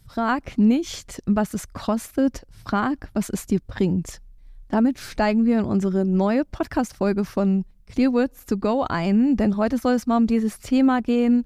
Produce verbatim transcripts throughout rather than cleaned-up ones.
Frag nicht, was es kostet, frag, was es dir bringt. Damit steigen wir in unsere neue Podcast-Folge von Clear Words to Go ein, denn heute soll es mal um dieses Thema gehen: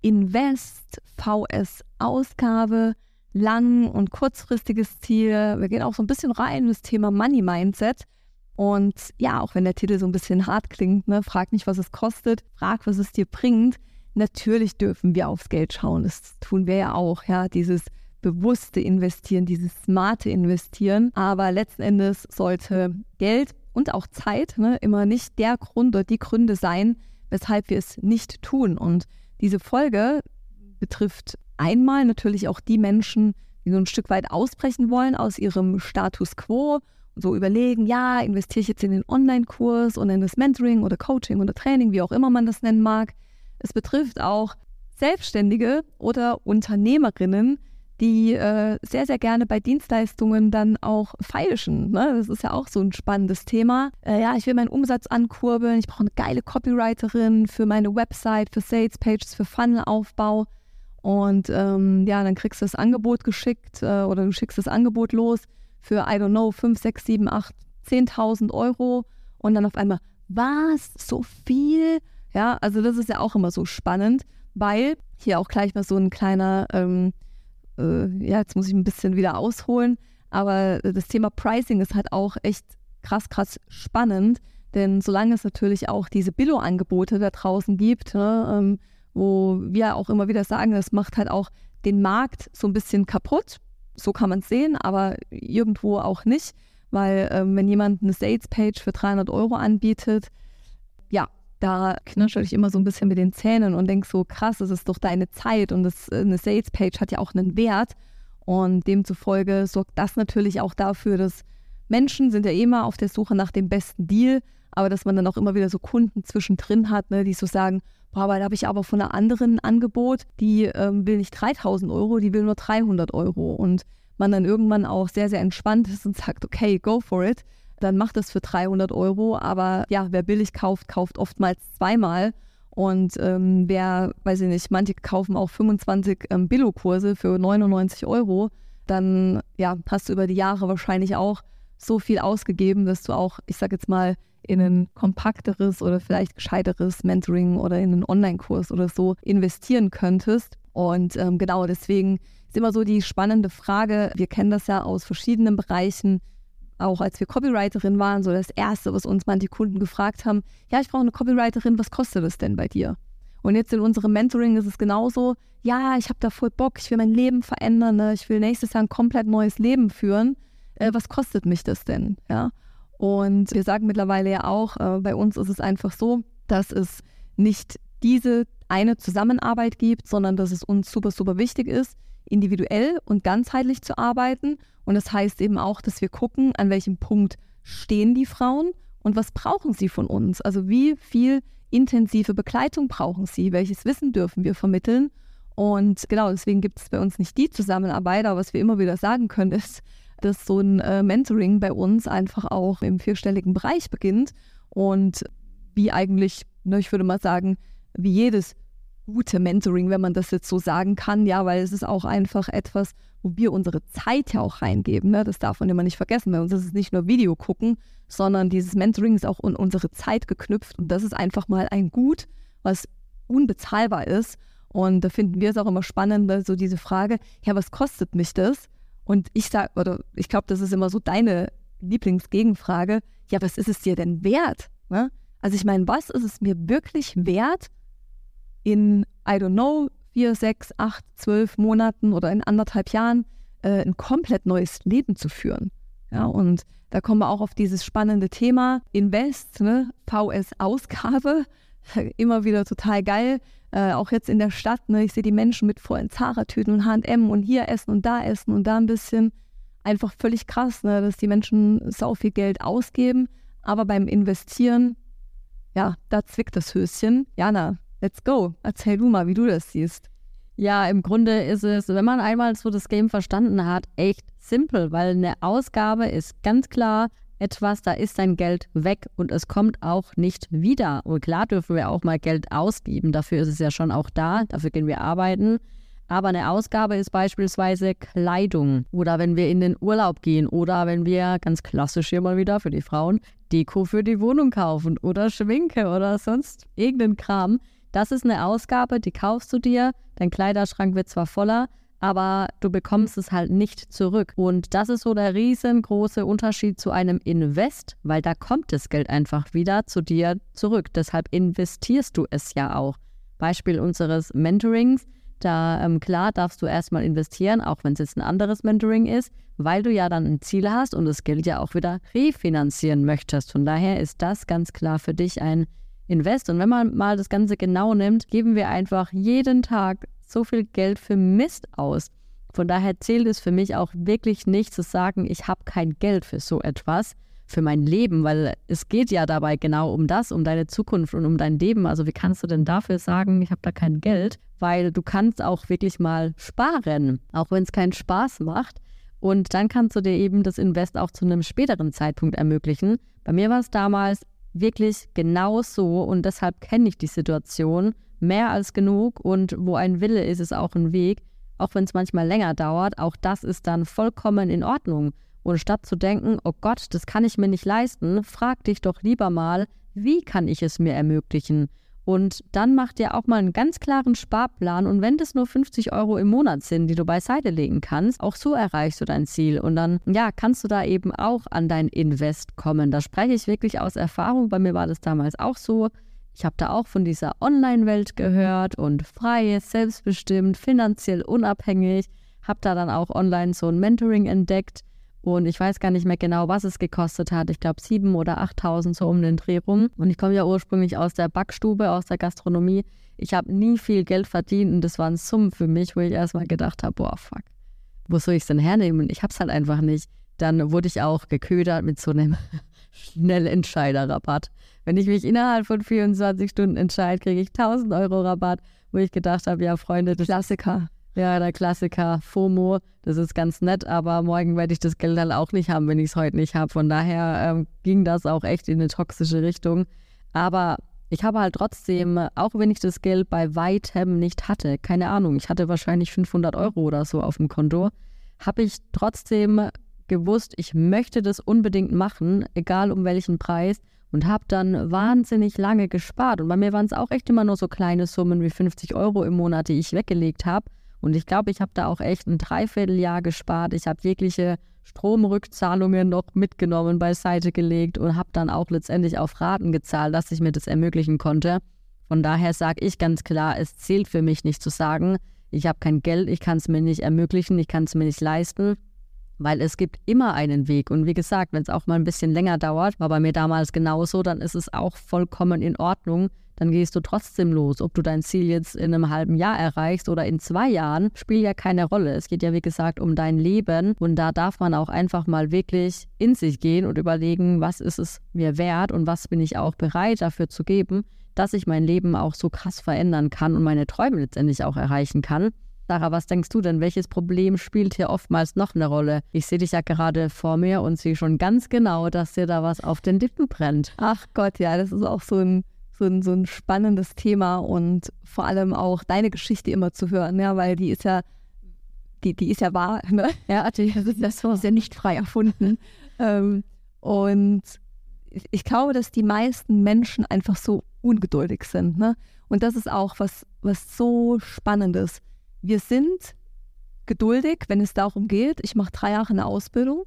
Invest, V S-Ausgabe, lang- und kurzfristiges Ziel. Wir gehen auch so ein bisschen rein in das Thema Money Mindset. Und ja, auch wenn der Titel so ein bisschen hart klingt, ne, frag nicht, was es kostet, frag, was es dir bringt. Natürlich dürfen wir aufs Geld schauen, das tun wir ja auch, ja, dieses bewusste Investieren, dieses smarte Investieren. Aber letzten Endes sollte Geld und auch Zeit, ne, immer nicht der Grund oder die Gründe sein, weshalb wir es nicht tun. Und diese Folge betrifft einmal natürlich auch die Menschen, die so ein Stück weit ausbrechen wollen aus ihrem Status quo, so überlegen, ja, investiere ich jetzt in den Online-Kurs und in das Mentoring oder Coaching oder Training, wie auch immer man das nennen mag. Es betrifft auch Selbstständige oder Unternehmerinnen, die äh, sehr, sehr gerne bei Dienstleistungen dann auch feilschen. Ne? Das ist ja auch so ein spannendes Thema. Äh, ja, ich will meinen Umsatz ankurbeln, ich brauche eine geile Copywriterin für meine Website, für Sales Pages, für Funnelaufbau. Und ähm, ja, dann kriegst du das Angebot geschickt äh, oder du schickst das Angebot los für, I don't know, fünf, sechs, sieben, acht, zehntausend Euro. Und dann auf einmal, was? So viel? Ja, also das ist ja auch immer so spannend, weil hier auch gleich mal so ein kleiner, ähm, äh, ja, jetzt muss ich ein bisschen wieder ausholen, aber das Thema Pricing ist halt auch echt krass, krass spannend, denn solange es natürlich auch diese Billo-Angebote da draußen gibt, ne, ähm, wo wir auch immer wieder sagen, das macht halt auch den Markt so ein bisschen kaputt, so kann man es sehen, aber irgendwo auch nicht, weil ähm, wenn jemand eine Sales-Page für dreihundert Euro anbietet, ja, da knirsche ich immer so ein bisschen mit den Zähnen und denke so, krass, das ist doch deine Zeit und das, eine Sales-Page hat ja auch einen Wert und demzufolge sorgt das natürlich auch dafür, dass Menschen sind ja eh immer auf der Suche nach dem besten Deal, aber dass man dann auch immer wieder so Kunden zwischendrin hat, ne, die so sagen, boah, aber da habe ich aber von einer anderen ein Angebot, die ähm, will nicht dreitausend Euro, die will nur dreihundert Euro und man dann irgendwann auch sehr, sehr entspannt ist und sagt, okay, go for it. Dann macht das für dreihundert Euro, aber ja, wer billig kauft, kauft oftmals zweimal und ähm, wer, weiß ich nicht, manche kaufen auch fünfundzwanzig ähm, Billo-Kurse für neunundneunzig Euro, dann ja, hast du über die Jahre wahrscheinlich auch so viel ausgegeben, dass du auch, ich sag jetzt mal, in ein kompakteres oder vielleicht gescheiteres Mentoring oder in einen Online-Kurs oder so investieren könntest. Und ähm, genau deswegen ist immer so die spannende Frage, wir kennen das ja aus verschiedenen Bereichen, auch als wir Copywriterin waren, so das Erste, was uns manche Kunden gefragt haben, ja, ich brauche eine Copywriterin, was kostet das denn bei dir? Und jetzt in unserem Mentoring ist es genauso, ja, ich habe da voll Bock, ich will mein Leben verändern, ne? Ich will nächstes Jahr ein komplett neues Leben führen, äh, was kostet mich das denn? Ja? Und wir sagen mittlerweile ja auch, äh, bei uns ist es einfach so, dass es nicht diese eine Zusammenarbeit gibt, sondern dass es uns super, super wichtig ist, individuell und ganzheitlich zu arbeiten. Und das heißt eben auch, dass wir gucken, an welchem Punkt stehen die Frauen und was brauchen sie von uns. Also wie viel intensive Begleitung brauchen sie, welches Wissen dürfen wir vermitteln. Und genau, deswegen gibt es bei uns nicht die Zusammenarbeit, aber was wir immer wieder sagen können, ist, dass so ein äh, Mentoring bei uns einfach auch im vierstelligen Bereich beginnt. Und wie eigentlich, ne, ich würde mal sagen, wie jedes gute Mentoring, wenn man das jetzt so sagen kann, ja, weil es ist auch einfach etwas, wo wir unsere Zeit ja auch reingeben, ne? Das darf man immer nicht vergessen. Bei uns ist es nicht nur Video gucken, sondern dieses Mentoring ist auch an unsere Zeit geknüpft und das ist einfach mal ein Gut, was unbezahlbar ist und da finden wir es auch immer spannend, so diese Frage, ja, was kostet mich das? Und ich sage, oder ich glaube, das ist immer so deine Lieblingsgegenfrage, ja, was ist es dir denn wert? Ne? Also ich meine, was ist es mir wirklich wert, in, I don't know, vier, sechs, acht, zwölf Monaten oder in anderthalb Jahren äh, ein komplett neues Leben zu führen. Ja, und da kommen wir auch auf dieses spannende Thema Invest, ne? V S-Ausgabe, immer wieder total geil. Äh, auch jetzt in der Stadt, ne? Ich sehe die Menschen mit vollen Zara-Tüten und H und M und hier essen und da essen und da ein bisschen. Einfach völlig krass, ne? Dass die Menschen sau viel Geld ausgeben, aber beim Investieren, ja, da zwickt das Höschen. Jana, let's go. Erzähl du mal, wie du das siehst. Ja, im Grunde ist es, wenn man einmal so das Game verstanden hat, echt simpel, weil eine Ausgabe ist ganz klar etwas, da ist dein Geld weg und es kommt auch nicht wieder. Und klar dürfen wir auch mal Geld ausgeben, dafür ist es ja schon auch da, dafür gehen wir arbeiten. Aber eine Ausgabe ist beispielsweise Kleidung oder wenn wir in den Urlaub gehen oder wenn wir, ganz klassisch hier mal wieder für die Frauen, Deko für die Wohnung kaufen oder Schminke oder sonst irgendeinen Kram. Das ist eine Ausgabe, die kaufst du dir, dein Kleiderschrank wird zwar voller, aber du bekommst es halt nicht zurück. Und das ist so der riesengroße Unterschied zu einem Invest, weil da kommt das Geld einfach wieder zu dir zurück. Deshalb investierst du es ja auch. Beispiel unseres Mentorings. Da, ähm, klar, darfst du erstmal investieren, auch wenn es jetzt ein anderes Mentoring ist, weil du ja dann ein Ziel hast und das Geld ja auch wieder refinanzieren möchtest. Von daher ist das ganz klar für dich ein Invest. Und wenn man mal das Ganze genau nimmt, geben wir einfach jeden Tag so viel Geld für Mist aus. Von daher zählt es für mich auch wirklich nicht zu sagen, ich habe kein Geld für so etwas, für mein Leben, weil es geht ja dabei genau um das, um deine Zukunft und um dein Leben. Also wie kannst du denn dafür sagen, ich habe da kein Geld? Weil du kannst auch wirklich mal sparen, auch wenn es keinen Spaß macht. Und dann kannst du dir eben das Invest auch zu einem späteren Zeitpunkt ermöglichen. Bei mir war es damals wirklich genau so und deshalb kenne ich die Situation mehr als genug. Und wo ein Wille ist, ist auch ein Weg. Auch wenn es manchmal länger dauert, auch das ist dann vollkommen in Ordnung. Und statt zu denken, oh Gott, das kann ich mir nicht leisten, frag dich doch lieber mal, wie kann ich es mir ermöglichen? Und dann mach dir auch mal einen ganz klaren Sparplan und wenn das nur fünfzig Euro im Monat sind, die du beiseite legen kannst, auch so erreichst du dein Ziel. Und dann, ja, kannst du da eben auch an dein Invest kommen. Da spreche ich wirklich aus Erfahrung. Bei mir war das damals auch so. Ich habe da auch von dieser Online-Welt gehört und frei, selbstbestimmt, finanziell unabhängig. Habe da dann auch online so ein Mentoring entdeckt. Und ich weiß gar nicht mehr genau, was es gekostet hat. Ich glaube sieben oder achttausend so um den Dreh rum. Und ich komme ja ursprünglich aus der Backstube, aus der Gastronomie. Ich habe nie viel Geld verdient und das waren Summen für mich, wo ich erstmal gedacht habe, boah, fuck, wo soll ich es denn hernehmen? Ich habe es halt einfach nicht. Dann wurde ich auch geködert mit so einem Schnellentscheider-Rabatt. Wenn ich mich innerhalb von vierundzwanzig Stunden entscheide, kriege ich tausend Euro Rabatt, wo ich gedacht habe, ja Freunde, das Klassiker. Ja, der Klassiker FOMO, das ist ganz nett, aber morgen werde ich das Geld dann auch nicht haben, wenn ich es heute nicht habe. Von daher ähm, ging das auch echt in eine toxische Richtung. Aber ich habe halt trotzdem, auch wenn ich das Geld bei weitem nicht hatte, keine Ahnung, ich hatte wahrscheinlich fünfhundert Euro oder so auf dem Konto, habe ich trotzdem gewusst, ich möchte das unbedingt machen, egal um welchen Preis. Und habe dann wahnsinnig lange gespart. Und bei mir waren es auch echt immer nur so kleine Summen wie fünfzig Euro im Monat, die ich weggelegt habe. Und ich glaube, ich habe da auch echt ein Dreivierteljahr gespart. Ich habe jegliche Stromrückzahlungen noch mitgenommen, beiseite gelegt und habe dann auch letztendlich auf Raten gezahlt, dass ich mir das ermöglichen konnte. Von daher sage ich ganz klar, es zählt für mich nicht zu sagen, ich habe kein Geld, ich kann es mir nicht ermöglichen, ich kann es mir nicht leisten. Weil es gibt immer einen Weg. Und wie gesagt, wenn es auch mal ein bisschen länger dauert, war bei mir damals genauso, dann ist es auch vollkommen in Ordnung. Dann gehst du trotzdem los. Ob du dein Ziel jetzt in einem halben Jahr erreichst oder in zwei Jahren, spielt ja keine Rolle. Es geht ja, wie gesagt, um dein Leben. Und da darf man auch einfach mal wirklich in sich gehen und überlegen, was ist es mir wert und was bin ich auch bereit dafür zu geben, dass ich mein Leben auch so krass verändern kann und meine Träume letztendlich auch erreichen kann. Sarah, was denkst du denn? Welches Problem spielt hier oftmals noch eine Rolle? Ich sehe dich ja gerade vor mir und sehe schon ganz genau, dass dir da was auf den Lippen brennt. Ach Gott, ja, das ist auch so ein, so ein, so ein spannendes Thema und vor allem auch deine Geschichte immer zu hören, ja, weil die ist ja, die, die ist ja wahr, ne? Ja, die, das ist ja nicht frei erfunden. ähm, und ich glaube, dass die meisten Menschen einfach so ungeduldig sind, ne? Und das ist auch was, was so Spannendes. Wir sind geduldig, wenn es darum geht. Ich mache drei Jahre eine Ausbildung.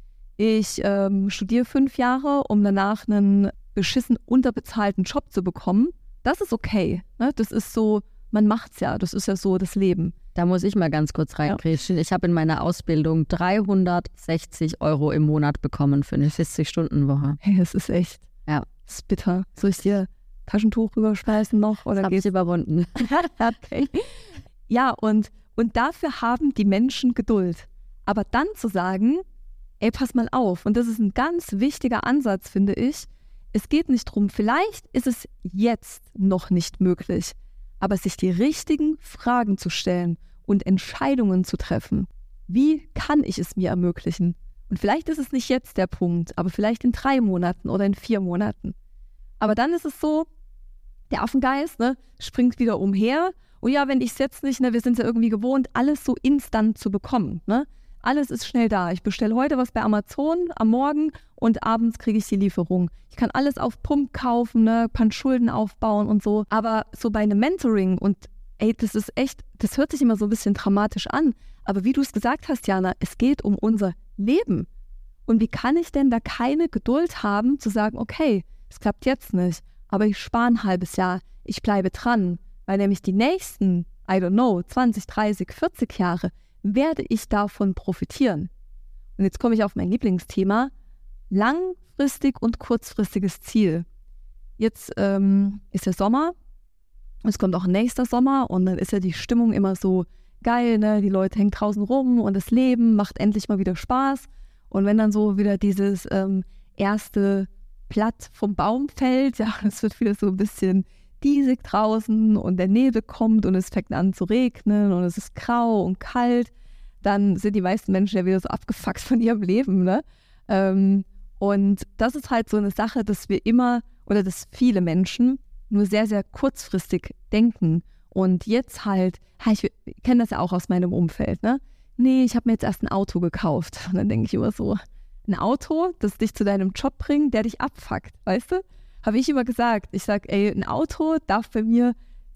Ich ähm, studiere fünf Jahre, um danach einen beschissen unterbezahlten Job zu bekommen. Das ist okay. Ne? Das ist so, man macht's ja. Das ist ja so das Leben. Da muss ich mal ganz kurz reingrätschen. Ja. Ich habe in meiner Ausbildung dreihundertsechzig Euro im Monat bekommen für eine vierzig-Stunden-Woche. Hey, das ist echt, ja, das ist bitter. Soll ich dir Taschentuch rüberschmeißen noch? Oder das habe ich überwunden. Okay. Ja, und, und dafür haben die Menschen Geduld. Aber dann zu sagen, ey, pass mal auf, und das ist ein ganz wichtiger Ansatz, finde ich, es geht nicht drum, vielleicht ist es jetzt noch nicht möglich, aber sich die richtigen Fragen zu stellen und Entscheidungen zu treffen. Wie kann ich es mir ermöglichen? Und vielleicht ist es nicht jetzt der Punkt, aber vielleicht in drei Monaten oder in vier Monaten. Aber dann ist es so, der Affengeist, ne, springt wieder umher Und ja, wenn ich es jetzt nicht, ne, wir sind es ja irgendwie gewohnt, alles so instant zu bekommen, ne? Alles ist schnell da. Ich bestelle heute was bei Amazon am Morgen und abends kriege ich die Lieferung. Ich kann alles auf Pump kaufen, ne, kann Schulden aufbauen und so. Aber so bei einem Mentoring und ey, das ist echt, das hört sich immer so ein bisschen dramatisch an. Aber wie du es gesagt hast, Jana, es geht um unser Leben. Und wie kann ich denn da keine Geduld haben, zu sagen, okay, es klappt jetzt nicht, aber ich spare ein halbes Jahr, ich bleibe dran, weil nämlich die nächsten, I don't know, zwanzig, dreißig, vierzig Jahre werde ich davon profitieren. Und jetzt komme ich auf mein Lieblingsthema, langfristig und kurzfristiges Ziel. Jetzt ähm, ist der Sommer, es kommt auch ein nächster Sommer und dann ist ja die Stimmung immer so geil, ne? Die Leute hängen draußen rum und das Leben macht endlich mal wieder Spaß. Und wenn dann so wieder dieses ähm, erste Blatt vom Baum fällt, ja, es wird wieder so ein bisschen diesig draußen und der Nebel kommt und es fängt an zu regnen und es ist grau und kalt, dann sind die meisten Menschen ja wieder so abgefuckt von ihrem Leben, ne? Ähm, und das ist halt so eine Sache, dass wir immer, oder dass viele Menschen nur sehr, sehr kurzfristig denken und jetzt halt, ich kenne das ja auch aus meinem Umfeld, ne? Nee, ich habe mir jetzt erst ein Auto gekauft. Und dann denke ich immer so, ein Auto, das dich zu deinem Job bringt, der dich abfuckt, weißt du? Habe ich immer gesagt. Ich sage, ey, ein Auto darf bei mir,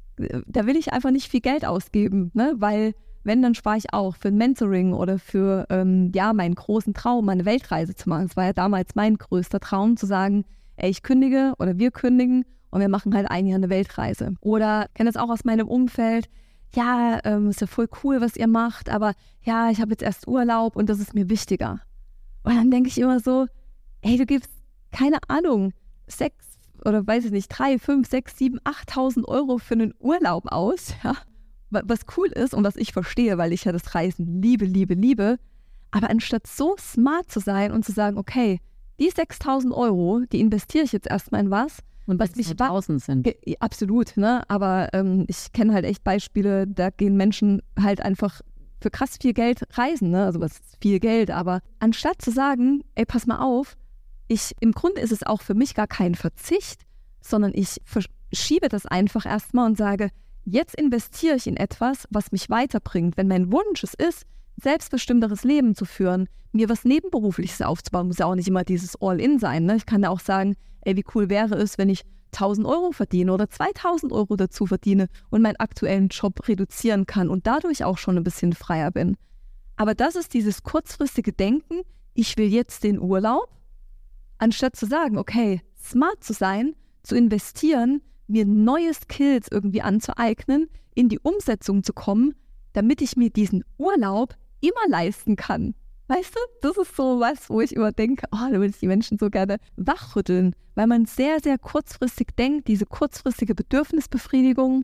da will ich einfach nicht viel Geld ausgeben, ne? Weil wenn, dann spare ich auch für ein Mentoring oder für, ähm, ja, meinen großen Traum, eine Weltreise zu machen. Das war ja damals mein größter Traum, zu sagen, ey, ich kündige oder wir kündigen und wir machen halt ein Jahr eine Weltreise. Oder, ich kenne das auch aus meinem Umfeld, ja, ähm, ist ja voll cool, was ihr macht, aber ja, ich habe jetzt erst Urlaub und das ist mir wichtiger. Und dann denke ich immer so, ey, du gibst, keine Ahnung, sechs oder weiß ich nicht, drei, fünf, sechs, sieben, achttausend Euro für einen Urlaub aus, ja, was cool ist und was ich verstehe, weil ich ja das Reisen liebe, liebe, liebe. Aber anstatt so smart zu sein und zu sagen, okay, die sechstausend Euro, die investiere ich jetzt erstmal in was, und was mich draußen sind. Ge- absolut, ne? Aber ähm, ich kenne halt echt Beispiele, da gehen Menschen halt einfach für krass viel Geld reisen, ne? Also was ist viel Geld, aber anstatt zu sagen, ey, pass mal auf, ich, im Grunde ist es auch für mich gar kein Verzicht, sondern ich verschiebe das einfach erstmal und sage, jetzt investiere ich in etwas, was mich weiterbringt. Wenn mein Wunsch es ist, selbstbestimmteres Leben zu führen, mir was Nebenberufliches aufzubauen, muss ja auch nicht immer dieses All-In sein, ne? Ich kann ja auch sagen, ey, wie cool wäre es, wenn ich tausend Euro verdiene oder zweitausend Euro dazu verdiene und meinen aktuellen Job reduzieren kann und dadurch auch schon ein bisschen freier bin. Aber das ist dieses kurzfristige Denken, ich will jetzt den Urlaub, anstatt zu sagen, okay, smart zu sein, zu investieren, mir neue Skills irgendwie anzueignen, in die Umsetzung zu kommen, damit ich mir diesen Urlaub immer leisten kann. Weißt du, das ist so was, wo ich immer denke, oh, da würde ich die Menschen so gerne wachrütteln, weil man sehr, sehr kurzfristig denkt, diese kurzfristige Bedürfnisbefriedigung,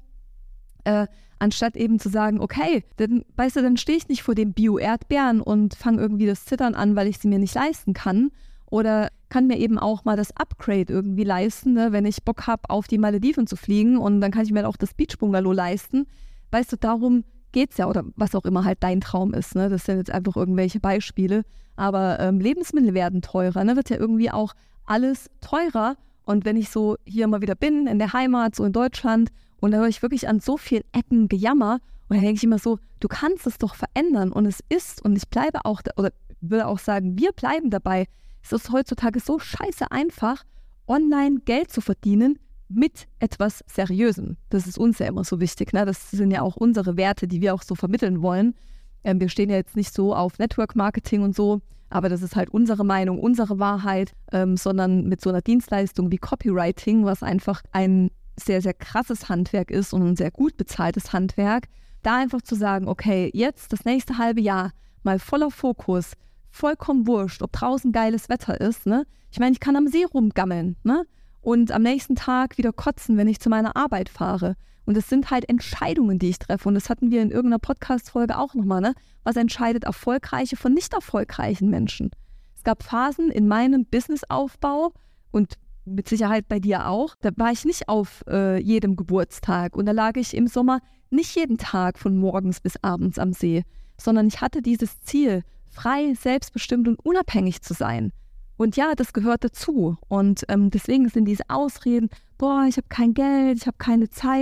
äh, anstatt eben zu sagen, okay, dann, weißt du, dann stehe ich nicht vor dem Bio-Erdbeeren und fange irgendwie das Zittern an, weil ich sie mir nicht leisten kann. Oder kann mir eben auch mal das Upgrade irgendwie leisten, ne, wenn ich Bock habe, auf die Malediven zu fliegen und dann kann ich mir auch das Beachbungalow leisten. Weißt du, darum geht's ja, oder was auch immer halt dein Traum ist, ne? Das sind jetzt einfach irgendwelche Beispiele. Aber ähm, Lebensmittel werden teurer, ne? Wird ja irgendwie auch alles teurer. Und wenn ich so hier mal wieder bin, in der Heimat, so in Deutschland, und da höre ich wirklich an so vielen Ecken Gejammer, und dann denke ich immer so, du kannst es doch verändern. Und es ist, und ich bleibe auch, da, oder würde auch sagen, wir bleiben dabei, es ist heutzutage so scheiße einfach, online Geld zu verdienen, mit etwas Seriösem. Das ist uns ja immer so wichtig, ne? Das sind ja auch unsere Werte, die wir auch so vermitteln wollen. Ähm, wir stehen ja jetzt nicht so auf Network-Marketing und so, aber das ist halt unsere Meinung, unsere Wahrheit, ähm, sondern mit so einer Dienstleistung wie Copywriting, was einfach ein sehr, sehr krasses Handwerk ist und ein sehr gut bezahltes Handwerk, da einfach zu sagen, okay, jetzt das nächste halbe Jahr mal voller Fokus, vollkommen wurscht, ob draußen geiles Wetter ist, ne? Ich meine, ich kann am See rumgammeln, ne? Und am nächsten Tag wieder kotzen, wenn ich zu meiner Arbeit fahre. Und es sind halt Entscheidungen, die ich treffe. Und das hatten wir in irgendeiner Podcast-Folge auch nochmal, ne? Was entscheidet erfolgreiche von nicht erfolgreichen Menschen? Es gab Phasen in meinem Businessaufbau und mit Sicherheit bei dir auch. Da war ich nicht auf äh, jedem Geburtstag. Und da lag ich im Sommer nicht jeden Tag von morgens bis abends am See, sondern ich hatte dieses Ziel, frei, selbstbestimmt und unabhängig zu sein. Und ja, das gehört dazu. Und ähm, deswegen sind diese Ausreden, boah, ich habe kein Geld, ich habe keine Zeit.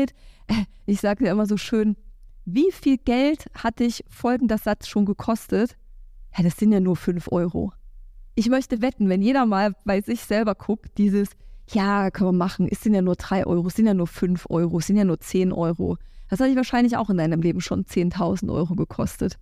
Ich sage ja immer so schön, wie viel Geld hat dich folgender Satz schon gekostet? Ja, das sind ja nur fünf Euro. Ich möchte wetten, wenn jeder mal bei sich selber guckt, dieses, ja, können wir machen, es sind ja nur drei Euro, es sind ja nur fünf Euro, es sind ja nur zehn Euro. Das hat dich wahrscheinlich auch in deinem Leben schon zehntausend Euro gekostet.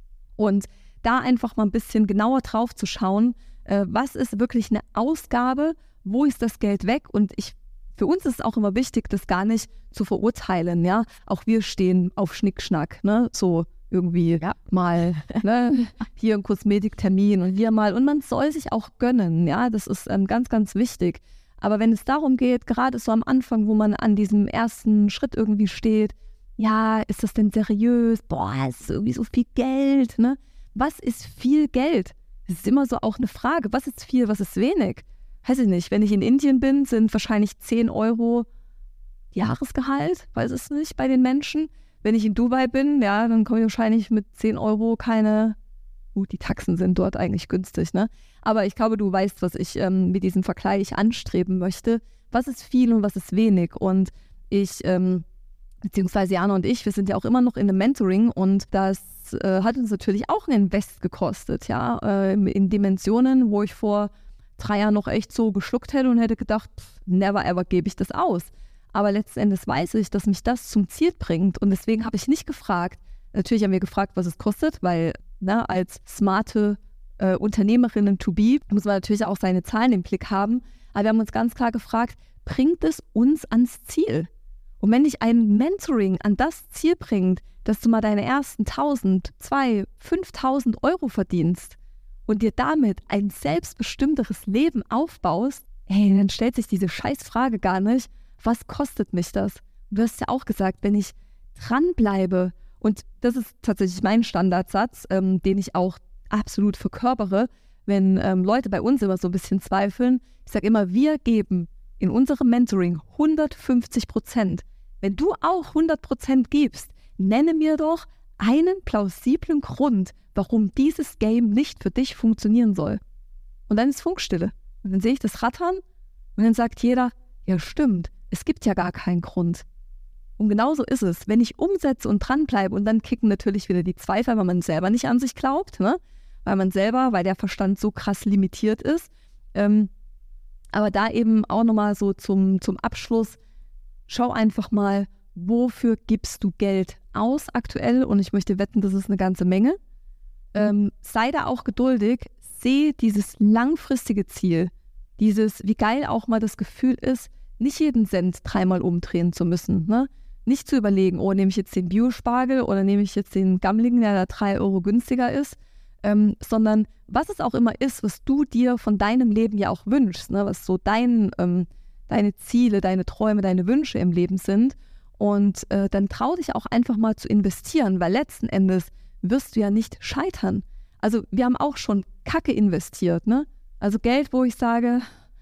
Und da einfach mal ein bisschen genauer drauf zu schauen, äh, was ist wirklich eine Ausgabe, wo ist das Geld weg? Und ich, für uns ist es auch immer wichtig, das gar nicht zu verurteilen. Ja? Auch wir stehen auf Schnickschnack, ne? So irgendwie ja. mal ne? hier ein Kosmetiktermin und hier mal. Und man soll sich auch gönnen, ja, das ist ähm, ganz, ganz wichtig. Aber wenn es darum geht, gerade so am Anfang, wo man an diesem ersten Schritt irgendwie steht, ja, ist das denn seriös? Boah, es ist irgendwie so viel Geld, ne? Was ist viel Geld? Das ist immer so auch eine Frage. Was ist viel, was ist wenig? Weiß ich nicht. Wenn ich in Indien bin, sind wahrscheinlich zehn Euro Jahresgehalt, weiß es nicht, bei den Menschen. Wenn ich in Dubai bin, ja, dann komme ich wahrscheinlich mit zehn Euro keine, gut, die Taxen sind dort eigentlich günstig, ne? Aber ich glaube, du weißt, was ich ähm, mit diesem Vergleich anstreben möchte. Was ist viel und was ist wenig? Und ich, ähm, beziehungsweise Jana und ich, wir sind ja auch immer noch in einem Mentoring und das äh, hat uns natürlich auch einen Invest gekostet, ja, äh, in Dimensionen, wo ich vor drei Jahren noch echt so geschluckt hätte und hätte gedacht, pff, never ever gebe ich das aus. Aber letzten Endes weiß ich, dass mich das zum Ziel bringt und deswegen habe ich nicht gefragt. Natürlich haben wir gefragt, was es kostet, weil ne, als smarte äh, Unternehmerinnen to be muss man natürlich auch seine Zahlen im Blick haben. Aber wir haben uns ganz klar gefragt, bringt es uns ans Ziel? Und wenn dich ein Mentoring an das Ziel bringt, dass du mal deine ersten tausend, zwei, fünftausend Euro verdienst und dir damit ein selbstbestimmteres Leben aufbaust, ey, dann stellt sich diese Scheißfrage gar nicht, was kostet mich das? Du hast ja auch gesagt, wenn ich dranbleibe, und das ist tatsächlich mein Standardsatz, ähm, den ich auch absolut verkörpere, wenn ähm, Leute bei uns immer so ein bisschen zweifeln. Ich sage immer, wir geben in unserem Mentoring hundertfünfzig Prozent. Wenn du auch hundert Prozent gibst, nenne mir doch einen plausiblen Grund, warum dieses Game nicht für dich funktionieren soll. Und dann ist Funkstille. Und dann sehe ich das Rattern und dann sagt jeder, ja stimmt, es gibt ja gar keinen Grund. Und genauso ist es, wenn ich umsetze und dranbleibe und dann kicken natürlich wieder die Zweifel, weil man selber nicht an sich glaubt, ne? Weil man selber, weil der Verstand so krass limitiert ist. Ähm, aber da eben auch nochmal so zum, zum Abschluss, schau einfach mal, wofür gibst du Geld aus aktuell? Und ich möchte wetten, das ist eine ganze Menge. Ähm, sei da auch geduldig, sehe dieses langfristige Ziel, dieses, wie geil auch mal das Gefühl ist, nicht jeden Cent dreimal umdrehen zu müssen, ne? Nicht zu überlegen, oh, nehme ich jetzt den Biospargel oder nehme ich jetzt den Gammling, der da drei Euro günstiger ist, ähm, sondern was es auch immer ist, was du dir von deinem Leben ja auch wünschst, ne? Was so dein, ähm, deine Ziele, deine Träume, deine Wünsche im Leben sind. Und äh, dann trau dich auch einfach mal zu investieren, weil letzten Endes wirst du ja nicht scheitern. Also wir haben auch schon Kacke investiert, ne? Also Geld, wo ich sage,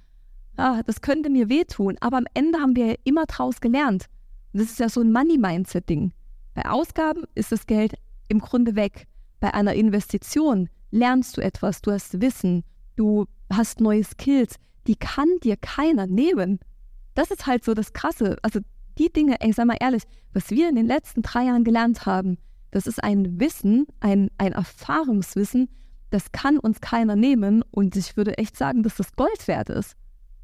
ah, das könnte mir wehtun, aber am Ende haben wir ja immer draus gelernt. Und das ist ja so ein Money-Mindset-Ding. Bei Ausgaben ist das Geld im Grunde weg. Bei einer Investition lernst du etwas, du hast Wissen, du hast neue Skills, die kann dir keiner nehmen. Das ist halt so das Krasse. Also die Dinge, ey, sag mal ehrlich, was wir in den letzten drei Jahren gelernt haben, das ist ein Wissen, ein, ein Erfahrungswissen, das kann uns keiner nehmen und ich würde echt sagen, dass das Gold wert ist.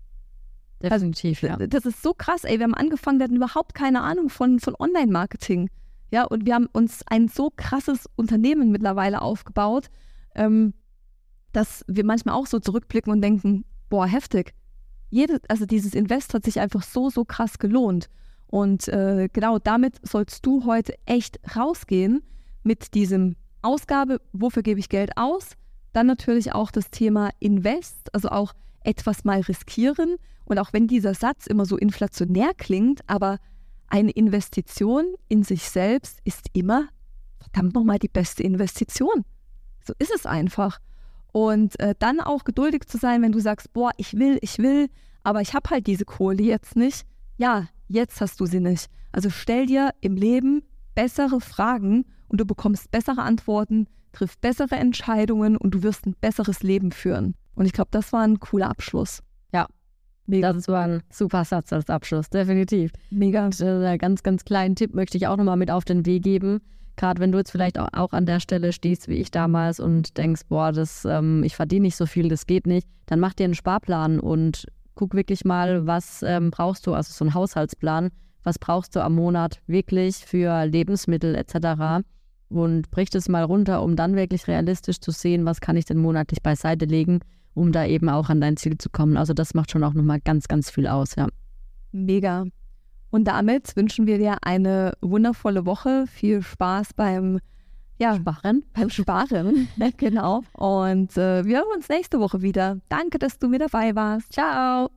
Definitiv, also, ja. Das ist so krass, ey, wir haben angefangen, wir hatten überhaupt keine Ahnung von, von Online-Marketing. Ja, und wir haben uns ein so krasses Unternehmen mittlerweile aufgebaut, ähm, dass wir manchmal auch so zurückblicken und denken, boah, heftig. Jede, also dieses Invest hat sich einfach so, so krass gelohnt. Und äh, genau damit sollst du heute echt rausgehen mit diesem Ausgabe, wofür gebe ich Geld aus? Dann natürlich auch das Thema Invest, also auch etwas mal riskieren. Und auch wenn dieser Satz immer so inflationär klingt, aber eine Investition in sich selbst ist immer, verdammt nochmal, die beste Investition. So ist es einfach. Und äh, dann auch geduldig zu sein, wenn du sagst, boah, ich will, ich will, aber ich habe halt diese Kohle jetzt nicht. Ja, jetzt hast du sie nicht. Also stell dir im Leben bessere Fragen und du bekommst bessere Antworten, triff bessere Entscheidungen und du wirst ein besseres Leben führen. Und ich glaube, das war ein cooler Abschluss. Ja, Mega. Das war ein super Satz als Abschluss, definitiv. Mega. Und, äh, einen ganz, ganz kleinen Tipp möchte ich auch nochmal mit auf den Weg geben. Gerade wenn du jetzt vielleicht auch, auch an der Stelle stehst, wie ich damals und denkst, boah, das, ähm, ich verdiene nicht so viel, das geht nicht, dann mach dir einen Sparplan und guck wirklich mal, was ähm, brauchst du, also so einen Haushaltsplan, was brauchst du am Monat wirklich für Lebensmittel et cetera. Und brich das mal runter, um dann wirklich realistisch zu sehen, was kann ich denn monatlich beiseite legen, um da eben auch an dein Ziel zu kommen. Also das macht schon auch nochmal ganz, ganz viel aus, ja. Mega. Und damit wünschen wir dir eine wundervolle Woche. Viel Spaß beim ja, Sparen. Beim Sparen, genau. Und äh, wir hören uns nächste Woche wieder. Danke, dass du mit dabei warst. Ciao.